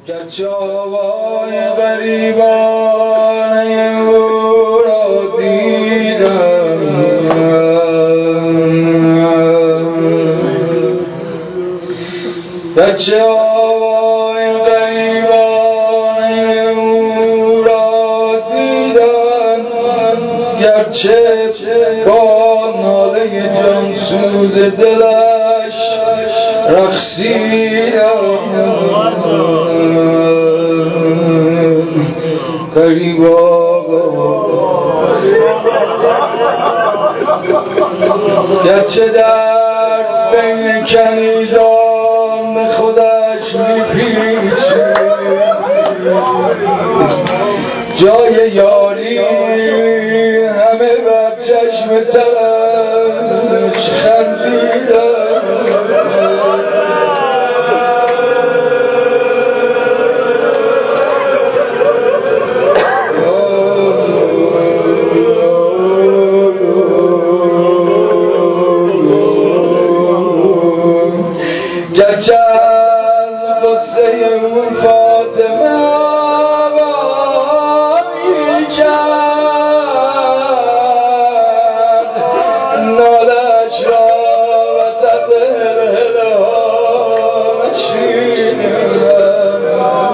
گرچه آوای غریبانه او را دیدم، گرچه آوای غریبانه او را دیدم، گرچه با ناله جانسوز دلش رقصیدم، غریبا گرچه در بین کنیزان به خودش میپیچید، جای یاری همه بر چشم سرش خندیدن، گرچه از غصه اون فاطمه آوایی کرد، نالش را وسط هلهله ها نشیدم،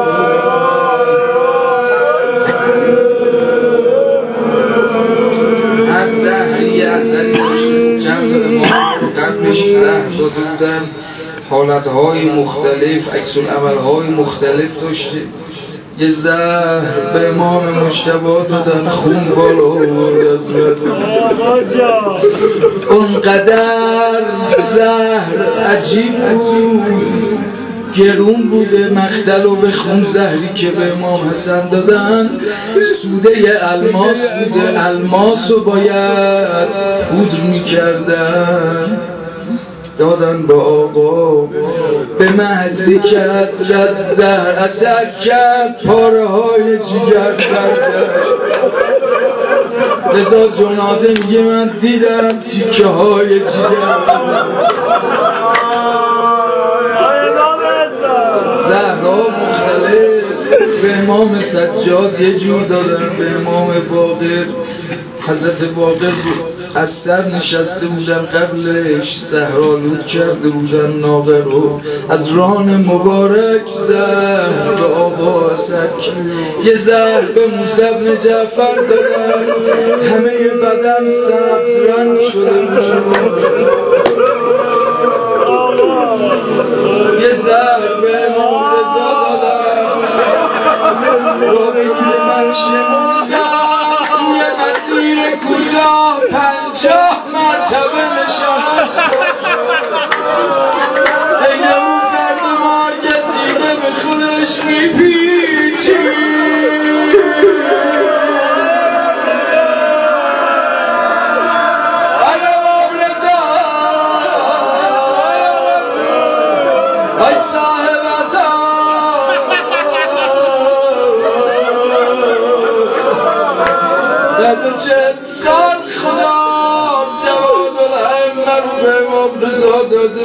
هر زهری اثری داشته. چند تا امام قبلش زهر داده بودن، حالتهای مختلف، عکس‌العمل‌های مختلف داشته. یه زهر به امام مجتبی دادن، خون بالا آورد از اونقدر زهر عجیب بود، گرون بوده مختل و به خون زهری که به امام حسن دادن سوده الماس بوده، الماس رو باید پودر میکردن، دادن با آقا به محضی کرد، رد زهر اثر کرد، پاره های جگر کرده. رضا جناده میگه من دیدم تیکه های جگر، زهرها مختلف. به امام سجاد یه جور دادن، به امام باقر، حضرت باقر استر نشسته بودن قبلش، زهرآلود کرده بودن ناقه رو، از ران مبارک زهر به آقا سک، یه زهر به موسی بن جعفر دادن، همه بدن سبز رنگ شده بود. یه زهر به امام رضا دادن، رو بگیره من شمردم توی مسیر کوتاه 50 مرتبه نشست، بین اون فرد مارگسیده به خودش میپیچید. ای صاحب بعد 40 سال خدا جواد الامر به امام رضا داده.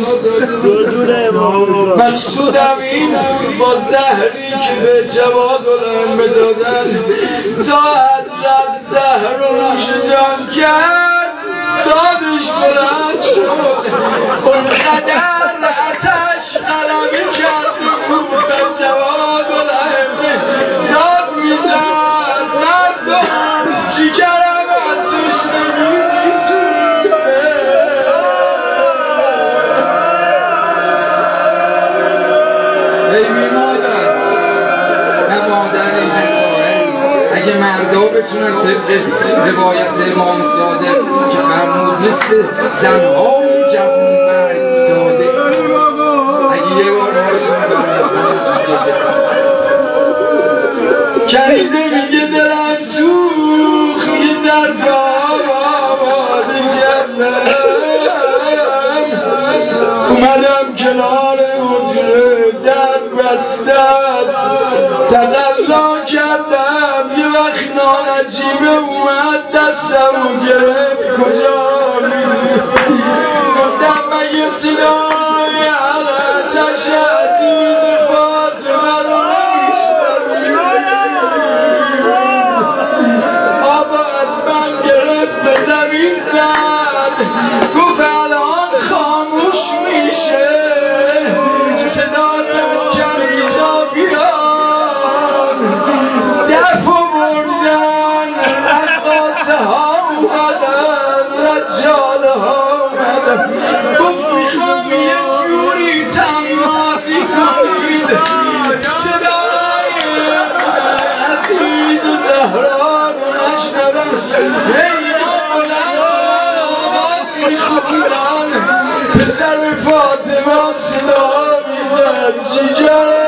مقصودم این با زهری که به جواد الامر دادن تا حضرت زهر رو نوش جان کرد، دادش بلند شد، اونقدر آتش غلبه کرد به جواد الامر داد میزد، مردم شکرم از تشنگی میسوزه. ای بی مادر، نه مادری نه خواهری، اگه مردا بتونن طبق روایت امام صادق که فرمود مثل زنهای جوانمرد داده، اگه یه بار حالتون برای کنیزه میگه دلم سوخت، یه ظرف آب آماده کردم، اومدم کنار حجره در بسته است، تقلا کردم، یه وقت ناعجیبه اومد دستم و گرفت، کجا میری؟ گفتم مگه صدای آتش عزیز فاطمه رو پسر فاطمه هم صدا میزد جیگره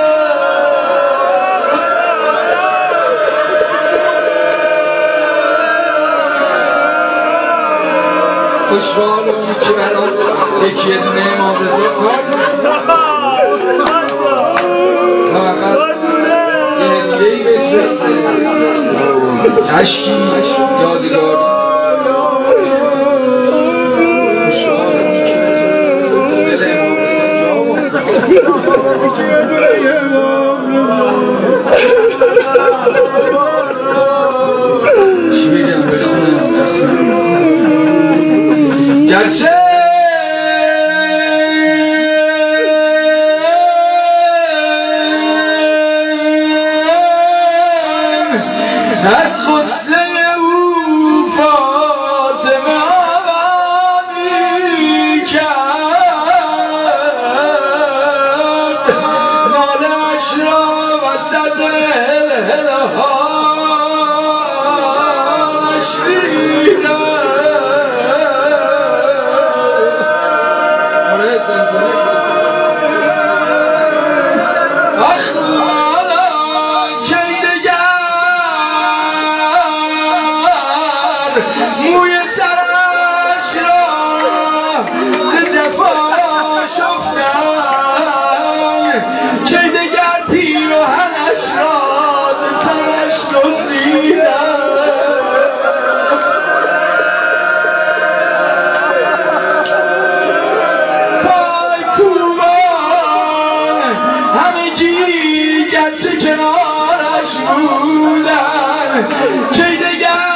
خوشحالم که برام یکی دونه امام رضا کار فقط یه هدیه‌ای بفرسته کشکی یادگاری خوشحالم که دل امام رضا جا چی بگم بخونم گرچه از غصه او فاطمه آبادی کرد نالش را وسط الهانش موی سرش را ز جفا شفتن چه دگر پیراهنش را ز تنش دزدیدن پای کوبان همگی گرچه کنارش بودن چه دگر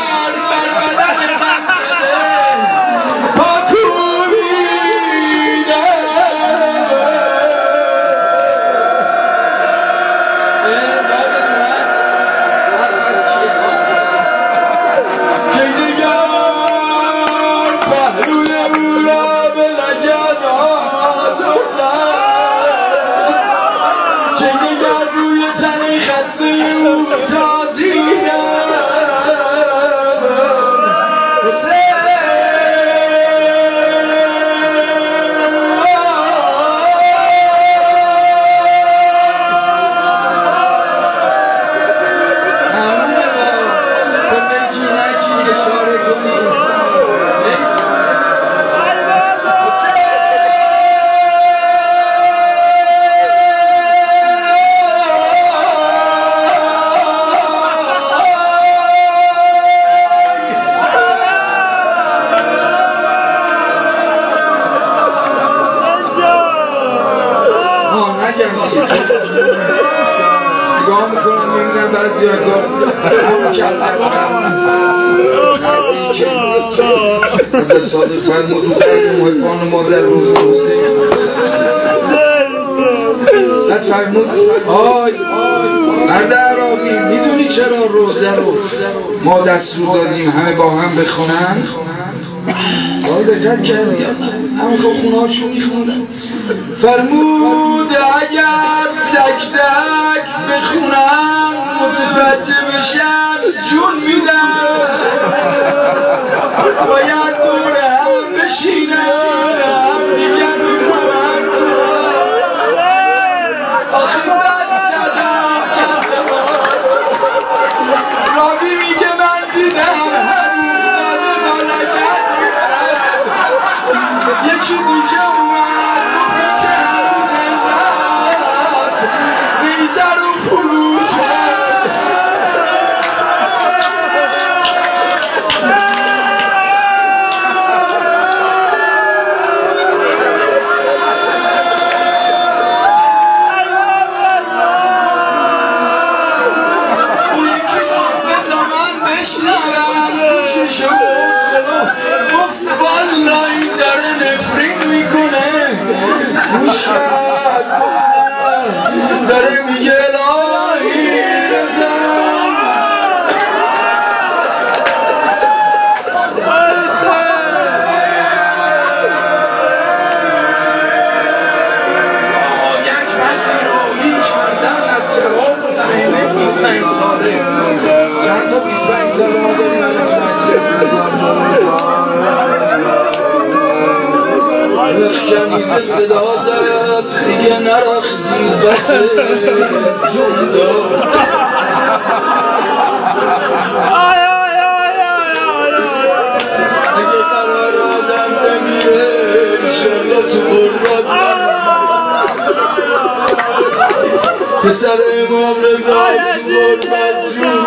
نگاه میکنم میبینم بعضی اگاه همون که از حضرت صادق فرمود محبان مادر روز حسین بعد فرمود آی مرد عراقی میدونی چرا روزه رو ما دستور دادیم همه با هم بخونن؟ دقت کردی همه خب خونه هاشون میخوندن فرمود اگر تک تک بخونن متوجه بشن جون میدن باید دور هم بشینن هم دیگر میکنن آخی بد زدن چند بار راوی میگه من دیدم همین زده ملکت یکی دیگه اومد پیچه هنوز هست ریزه رو فروش اون یکی گفته تا من بشنوم شیشه بود جلو گفت والا این داره نفرین میکنه گوشت داره میگه الهی بزن یک پذیرایی کردن از جواب و فهمه 25 ساله چند تا 25 ساله ما داریم روز صدا زد دیگه نرخصی بسه جون داد اگه قرار آدم بمیره انشالله تو غربت پسر امام رضا تو غربت جون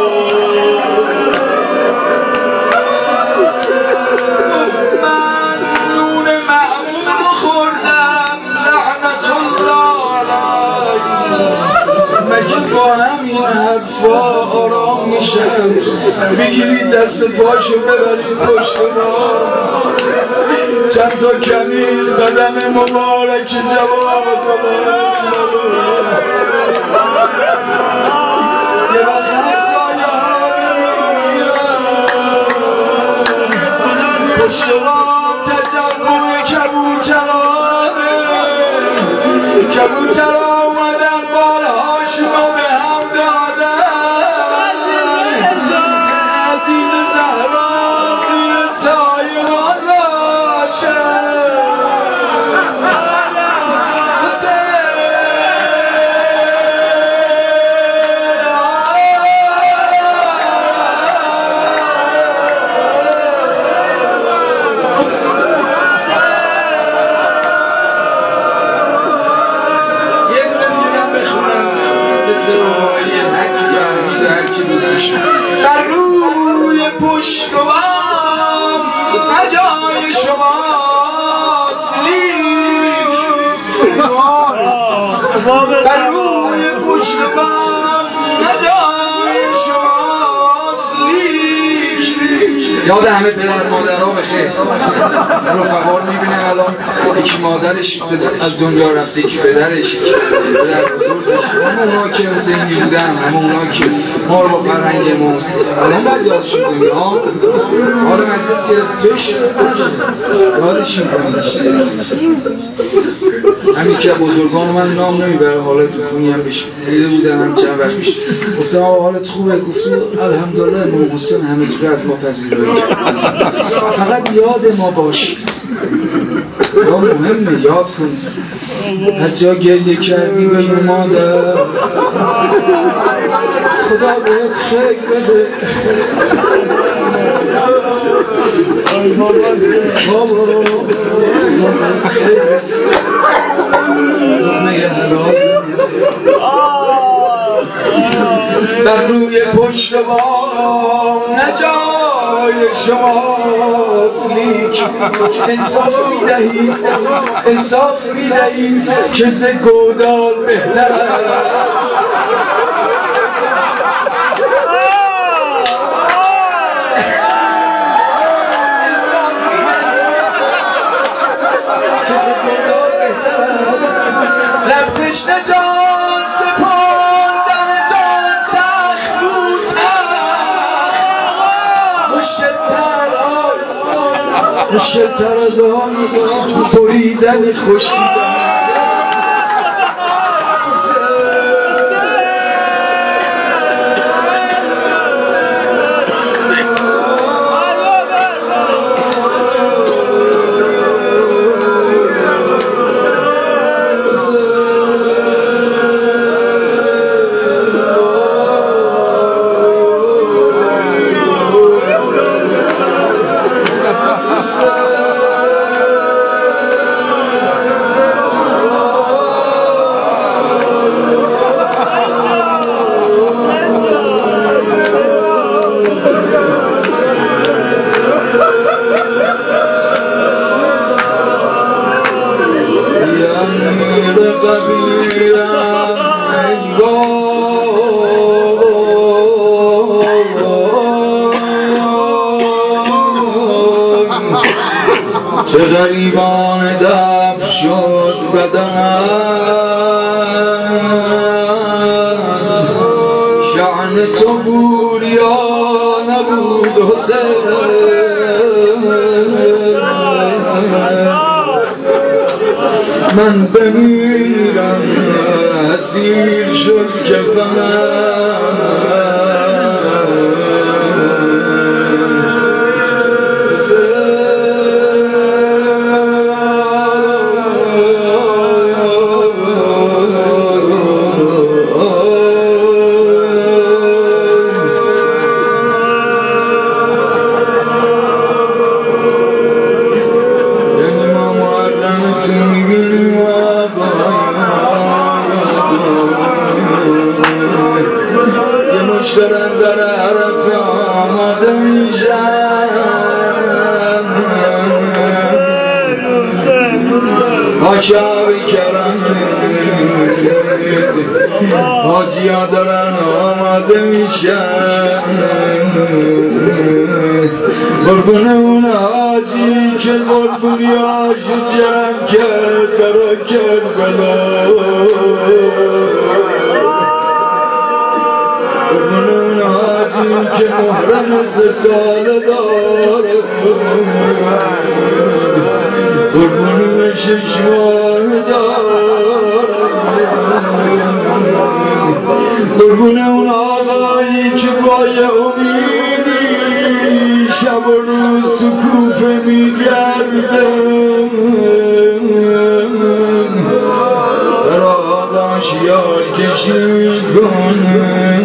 داد من نون معمون خوردم لعنت الله علیه مگه با همین حرفا آرام میشم بگیرید دست پاشو ببرید پشت ما چند تا کمیز قدم مبارک جواب کنم یه وقت همسایه ها بمیرم پشت رام تجربه کبوترها اومدن بالهاشونو به هم دادن عزیز زهرا زیر سایه من راشد در روی پشتوام نجای شماست در روی پشتوام نجای شماست یاد همه پدر مادرها بخیر رفقا میبینه الان یکی مادرش از دنیا رفته یکی پدرش پدر بزرگش همونا که حسینی بودن همونا که ما رو با فرهنگ ماست الان باید یادشون کنیم حالا مجلس گرفتش یادشون کنیم همین که بزرگان من نام نمیبره حالا تو خونی هم بشه دیده بودن هم چند وقت پیش گفتم آقا حالت خوبه گفتی الحمدلله امام حسین همه چیز از ما پذیرایی فقط یاد ما باشید یا مهمه یاد کنید از جا گریه کردی بگو مادر خدا بهت خیر بده در روی پشت بام نجای شماست لیک انصاف میدهید که ز گودال بهتر لبتش نجان سپاندن جان سخت بودن مشکل تر از آن بریدن خشکیدن چه غریبان دف شد بدن شعن تو بود یا نبود حسین من بمیرم اسیر شد کفنم دارن در عرف آماده میشن آشابی کرم حاجی ها دارن آماده میشن قربون اون حاجی که قربونی هاشو جمع کرد برا کربلا قربون اون حاجی که محرم 3 ساله داره قربون 6 ماه داره قربون اون آقایی که با یه امیدی شب و روز سکوفه میگرده در آقاش یار کشی میکنه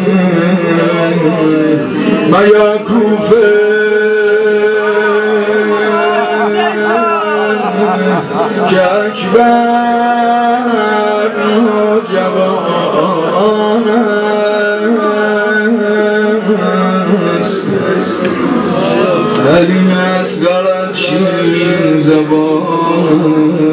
میا کوفه که اکبر جوان است حلیم اصغر از شیرین زبان